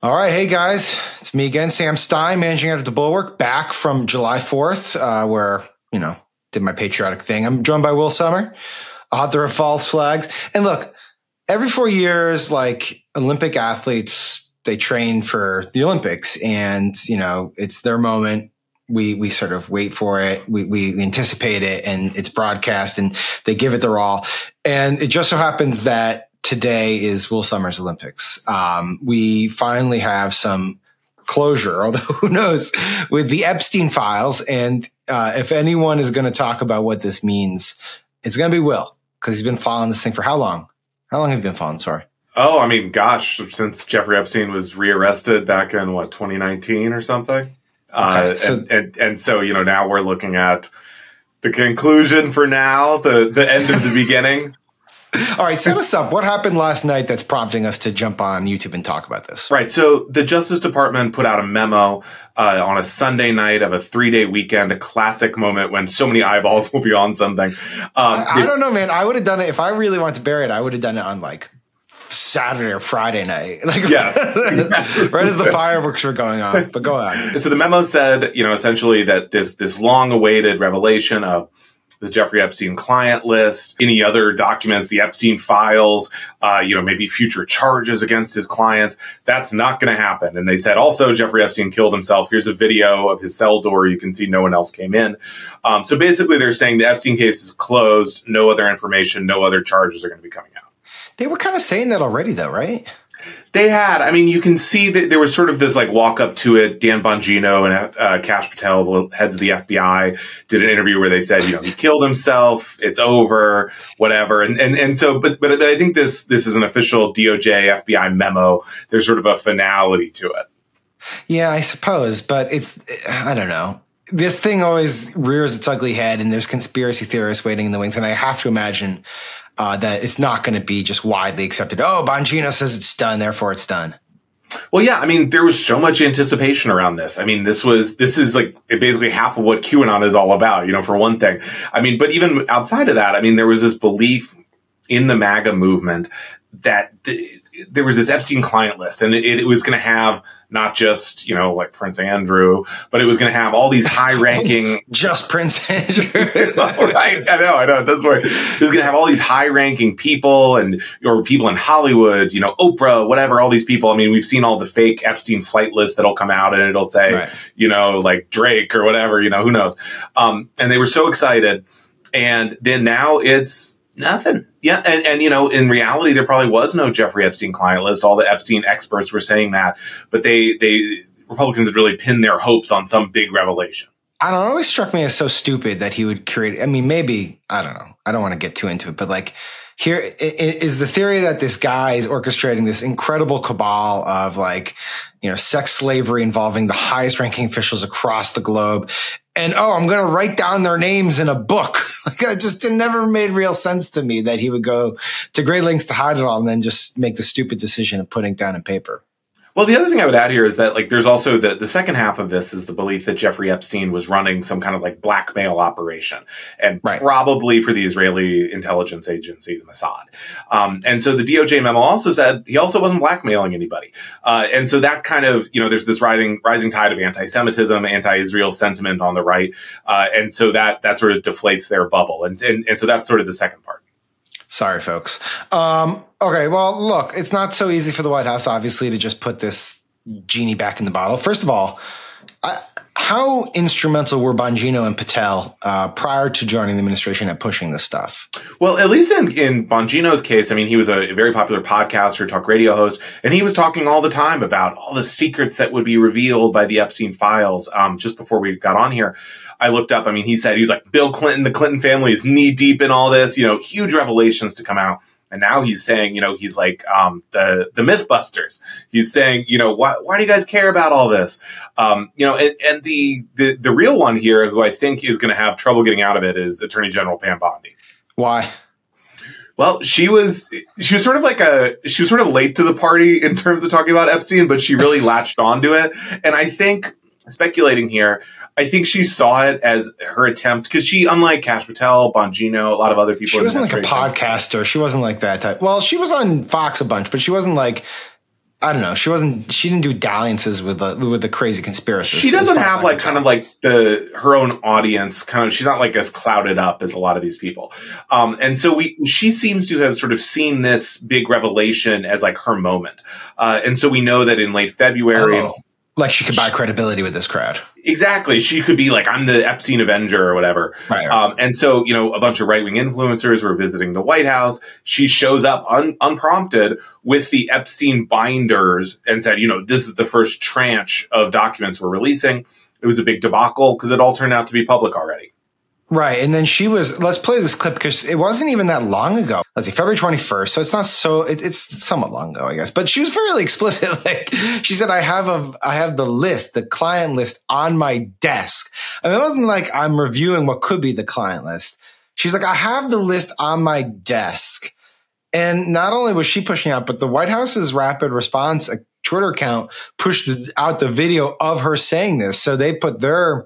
All right. Hey, guys. It's me again, Sam Stein, managing editor at The Bulwark, back from July 4th, where, did my patriotic thing. I'm joined by Will Sommer, author of False Flags. And look, every 4 years, like Olympic athletes, they train for the Olympics and, it's their moment. We sort of wait for it. We anticipate it and it's broadcast and they give it their all. And it just so happens that today is Will Sommer's Olympics. We finally have some closure, although who knows, with the Epstein files. And if anyone is going to talk about what this means, it's going to be Will, because he's been following this thing for how long? How long have you been following? Sorry. Oh, I mean, gosh, since Jeffrey Epstein was rearrested back in 2019 or something. Okay, so now we're looking at the conclusion for now, the end of the beginning. All right, set us up. What happened last night that's prompting us to jump on YouTube and talk about this? Right. So the Justice Department put out a memo on a Sunday night of a 3-day weekend, a classic moment when so many eyeballs will be on something. I don't know, man. I would have done it. If I really wanted to bury it, I would have done it on Saturday or Friday night. Yes. Right as the fireworks were going on. But go on. So the memo said, essentially that this long-awaited revelation of the Jeffrey Epstein client list, any other documents, the Epstein files, maybe future charges against his clients. That's not going to happen. And they said also Jeffrey Epstein killed himself. Here's a video of his cell door. You can see no one else came in. So basically they're saying the Epstein case is closed. No other information, no other charges are going to be coming out. They were kind of saying that already though, right? They had. I mean, you can see that there was sort of this walk up to it. Dan Bongino and Kash Patel, the heads of the FBI, did an interview where they said, he killed himself. It's over, whatever. And so, but I think this is an official DOJ FBI memo. There's sort of a finality to it. Yeah, I suppose, but I don't know. This thing always rears its ugly head and there's conspiracy theorists waiting in the wings. And I have to imagine that it's not going to be just widely accepted. Oh, Bongino says it's done, therefore it's done. Well, yeah, I mean, there was so much anticipation around this. I mean, this is basically half of what QAnon is all about, for one thing. I mean, but even outside of that, I mean, there was this belief in the MAGA movement that there was this Epstein client list and it was going to have not just, Prince Andrew, but it was going to have all these high ranking. Just Prince Andrew. Right. I know. That's why it was going to have all these high ranking people or people in Hollywood, Oprah, whatever, all these people. I mean, we've seen all the fake Epstein flight lists that'll come out and it'll say, right, like Drake or whatever, who knows. And they were so excited. And then now it's nothing. Yeah. And in reality, there probably was no Jeffrey Epstein client list. All the Epstein experts were saying that, but Republicans had really pinned their hopes on some big revelation. I don't know. It always struck me as so stupid that he would create. I mean, maybe, I don't know. I don't want to get too into it, but here is the theory that this guy is orchestrating this incredible cabal of sex slavery involving the highest ranking officials across the globe. And, I'm going to write down their names in a book. It never made real sense to me that he would go to great lengths to hide it all and then just make the stupid decision of putting it down in paper. Well, the other thing I would add here is that there's also the second half of this is the belief that Jeffrey Epstein was running some kind of blackmail operation and probably for the Israeli intelligence agency, the Mossad. And so the DOJ memo also said he also wasn't blackmailing anybody. And so that kind of, there's this rising tide of anti-Semitism, anti-Israel sentiment on the right. And so that sort of deflates their bubble. And so that's sort of the second part. Sorry, folks. Okay, well, look, it's not so easy for the White House, obviously, to just put this genie back in the bottle. First of all, how instrumental were Bongino and Patel prior to joining the administration at pushing this stuff? Well, at least in Bongino's case, I mean, he was a very popular podcaster, talk radio host, and he was talking all the time about all the secrets that would be revealed by the Epstein files. Just before we got on here, I looked up. I mean, he said, he was like, Bill Clinton, the Clinton family is knee deep in all this, huge revelations to come out. And now he's saying, he's like the Mythbusters. He's saying, why do you guys care about all this? And the real one here, who I think is going to have trouble getting out of it, is Attorney General Pam Bondi. Why? Well, she was sort of late to the party in terms of talking about Epstein, but she really latched onto it. And I think, speculating here, I think she saw it as her attempt, because she, unlike Kash Patel, Bongino, a lot of other people. She wasn't like a podcaster. She wasn't like that type. Well, she was on Fox a bunch, but she wasn't like I don't know. She didn't do dalliances with the crazy conspiracists. She doesn't have like kind of like her own audience kind of, she's not like as clouded up as a lot of these people. And so she seems to have sort of seen this big revelation as like her moment. And so we know that in late February, like she could buy credibility with this crowd. Exactly. She could be like, I'm the Epstein Avenger or whatever. Right. And so, a bunch of right-wing influencers were visiting the White House. She shows up unprompted with the Epstein binders and said, this is the first tranche of documents we're releasing. It was a big debacle because it all turned out to be public already. Right. And then let's play this clip because it wasn't even that long ago. Let's see, February 21st. So it's not it's somewhat long ago, I guess. But she was fairly explicit. Like she said, I have the list, the client list on my desk. I mean, it wasn't like I'm reviewing what could be the client list. She's like, I have the list on my desk. And not only was she pushing out, but the White House's rapid response Twitter account pushed out the video of her saying this. So they put their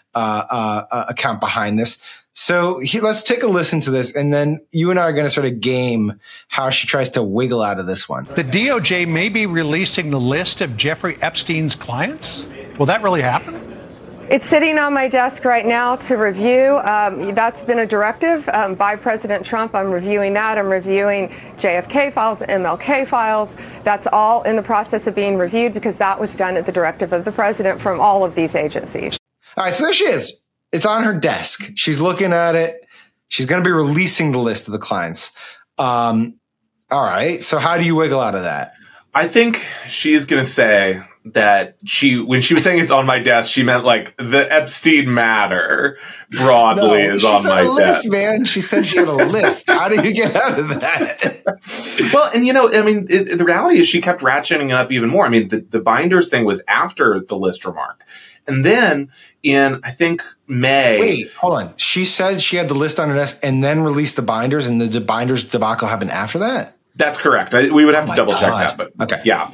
account behind this. So let's take a listen to this, and then you and I are going to sort of game how she tries to wiggle out of this one. The DOJ may be releasing the list of Jeffrey Epstein's clients. Will that really happen? It's sitting on my desk right now to review. That's been a directive by President Trump. I'm reviewing that. I'm reviewing JFK files, MLK files. That's all in the process of being reviewed because that was done at the directive of the president from all of these agencies. All right, so there she is. It's on her desk. She's looking at it. She's going to be releasing the list of the clients. All right, so how do you wiggle out of that? I think she's going to say that when she was saying it's on my desk, she meant like the Epstein matter broadly is on my desk. List, man. She said she had a list. How do you get out of that? Well, and the reality is she kept ratcheting it up even more. I mean, the binders thing was after the list remark. And then in, I think, May. Wait, hold on. She said she had the list on her desk and then released the binders, and the binders debacle happened after that? That's correct. We would have to double check that, but okay. Yeah.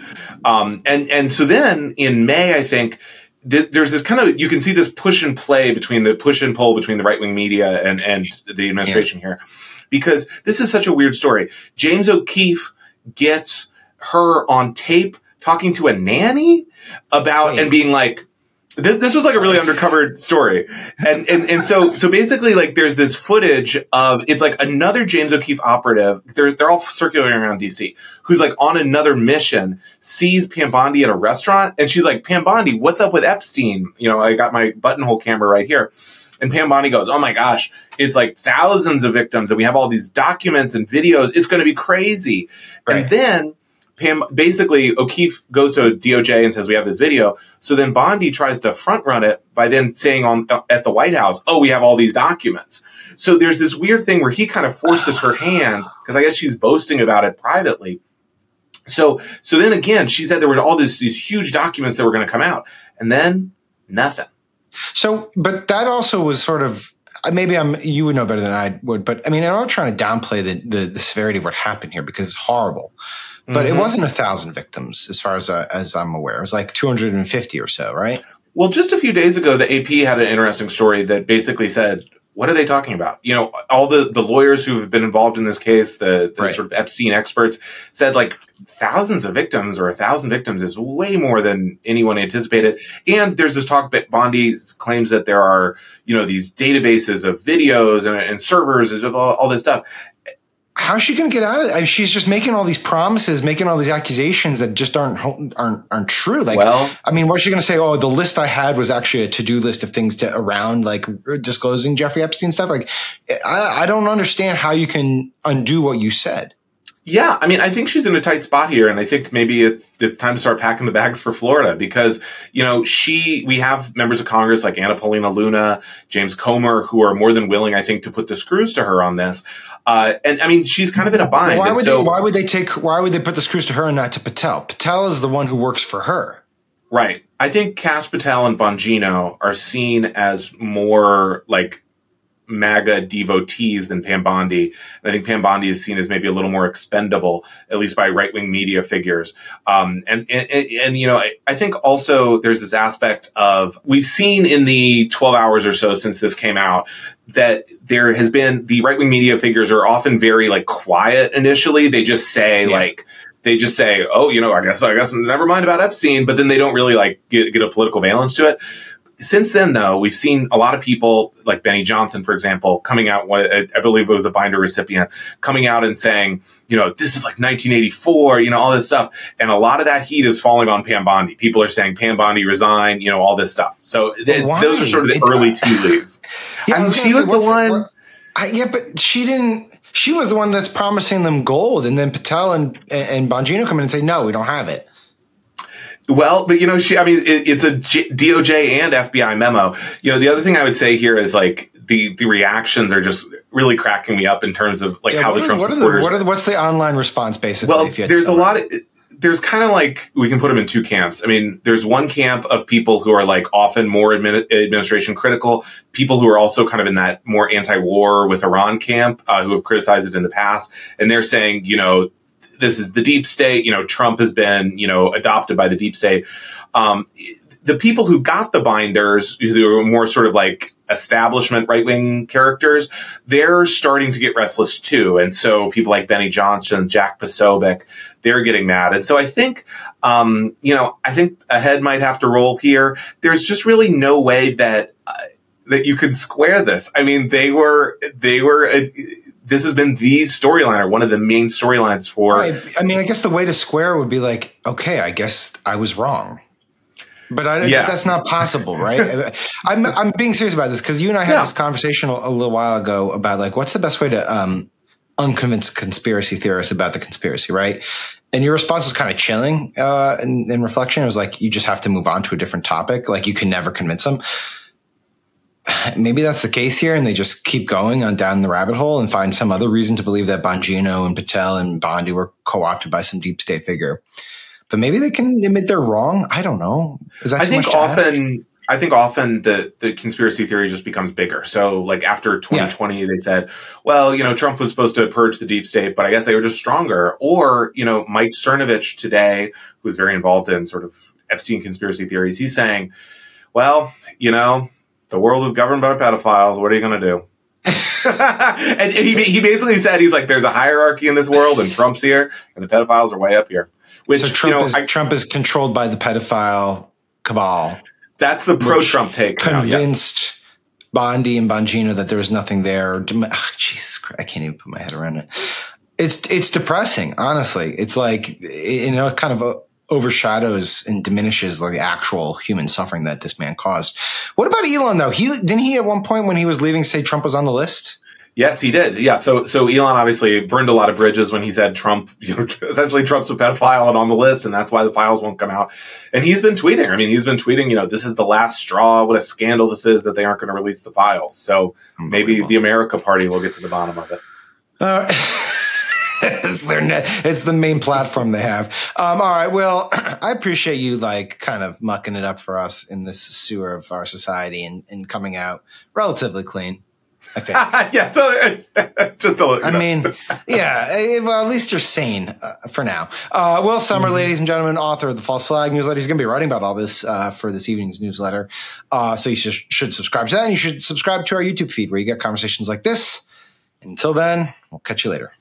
And so then in May, I think there's this kind of, you can see this push and play between the push and pull between the right wing media and the administration here, because this is such a weird story. James O'Keefe gets her on tape talking to a nanny about and being like, this was like a really undercovered story. And so basically like there's this footage of, it's like another James O'Keefe operative. They're all circulating around DC who's like on another mission, sees Pam Bondi at a restaurant. And she's like, Pam Bondi, what's up with Epstein? I got my buttonhole camera right here. And Pam Bondi goes, oh my gosh, it's like thousands of victims and we have all these documents and videos. It's going to be crazy. Right. And then basically O'Keefe goes to DOJ and says, we have this video. So then Bondi tries to front run it by then saying at the White House, oh, we have all these documents. So there's this weird thing where he kind of forces her hand because I guess she's boasting about it privately. So then again, she said there were all these huge documents that were going to come out and then nothing. So, but that also was sort of, maybe you would know better than I would, but I mean, I'm not trying to downplay the severity of what happened here because it's horrible. But it wasn't 1,000 victims as far as I'm aware. It was like 250 or so, right? Well, just a few days ago, the AP had an interesting story that basically said, what are they talking about? All the lawyers who have been involved in this case, the right. sort of Epstein experts said like thousands of victims or 1,000 victims is way more than anyone anticipated. And there's this talk that Bondi claims that there are, these databases of videos and servers and all this stuff. How's she going to get out of it? I mean, she's just making all these promises, making all these accusations that just aren't true. Like, I mean, what's she going to say? Oh, the list I had was actually a to-do list of things around like disclosing Jeffrey Epstein stuff. Like, I don't understand how you can undo what you said. Yeah, I mean, I think she's in a tight spot here, and I think maybe it's time to start packing the bags for Florida because, we have members of Congress like Anna Paulina Luna, James Comer, who are more than willing, I think, to put the screws to her on this. And I mean, she's kind of in a bind. Why would they put the screws to her and not to Patel? Patel is the one who works for her. Right. I think Kash Patel and Bongino are seen as more like MAGA devotees than Pam Bondi. And I think Pam Bondi is seen as maybe a little more expendable, at least by right-wing media figures. I think also there's this aspect of, we've seen in the 12 hours or so since this came out, that there has been, the right-wing media figures are often very like quiet initially. They just say like, they just say, oh, I guess never mind about Epstein, but then they don't really like get a political valence to it. Since then, though, we've seen a lot of people like Benny Johnson, for example, coming out, I believe it was a Binder recipient, coming out and saying, this is like 1984, all this stuff. And a lot of that heat is falling on Pam Bondi. People are saying Pam Bondi resign, all this stuff. So those are sort of the early tea leaves. Yeah, I mean, she was the one. But she didn't. She was the one that's promising them gold. And then Patel and Bongino come in and say, no, we don't have it. Well, but it's a DOJ and FBI memo. The other thing I would say here is like the reactions are just really cracking me up in terms of like how the Trump supporters. What's the online response basically? Well, there's a lot of. There's kind of like, we can put them in two camps. I mean, there's one camp of people who are like often more administration critical, people who are also kind of in that more anti-war with Iran camp, who have criticized it in the past. And they're saying, this is the deep state. Trump has been, adopted by the deep state. The people who got the binders, who are more sort of like establishment right-wing characters, they're starting to get restless too. And so people like Benny Johnson, Jack Posobiec, they're getting mad. And so I think, I think a head might have to roll here. There's just really no way that you can square this. I mean, this has been the storyline, or one of the main storylines for. I mean, I guess the way to square would be like, okay, I guess I was wrong. But that's not possible, right? I'm being serious about this because you and I had this conversation a little while ago about like, what's the best way to unconvince conspiracy theorists about the conspiracy, right? And your response was kind of chilling in reflection. It was like, you just have to move on to a different topic. Like you can never convince them. Maybe that's the case here, and they just keep going on down the rabbit hole and find some other reason to believe that Bongino and Patel and Bondi were co-opted by some deep state figure. But maybe they can admit they're wrong. I don't know. Is that too much to ask? I think often the conspiracy theory just becomes bigger. So like after 2020, they said, well, Trump was supposed to purge the deep state, but I guess they were just stronger. Or, Mike Cernovich today, who is very involved in sort of Epstein conspiracy theories, he's saying, well, the world is governed by pedophiles. What are you going to do? And he basically said, he's like, there's a hierarchy in this world and Trump's here and the pedophiles are way up here. Which, so Trump is controlled by the pedophile cabal. That's the pro-Trump take. Convinced Bondi and Bongino that there was nothing there. Jesus Christ, I can't even put my head around it. It's depressing, honestly. It's like, it kind of overshadows and diminishes like the actual human suffering that this man caused. What about Elon, though? Didn't he at one point when he was leaving say Trump was on the list? Yes, he did. Yeah. So Elon obviously burned a lot of bridges when he said Trump, essentially Trump's a pedophile and on the list, and that's why the files won't come out. And he's been tweeting. I mean, this is the last straw. What a scandal this is that they aren't going to release the files. So maybe the America Party will get to the bottom of it. It's the main platform they have. All right. Well, I appreciate you like kind of mucking it up for us in this sewer of our society and coming out relatively clean, I think. Yeah. So just a little. I mean, yeah. Well, at least you're sane for now. Will Sommer, ladies and gentlemen, author of the False Flag newsletter. He's going to be writing about all this for this evening's newsletter. So you should subscribe to that, and you should subscribe to our YouTube feed where you get conversations like this. Until then, we'll catch you later.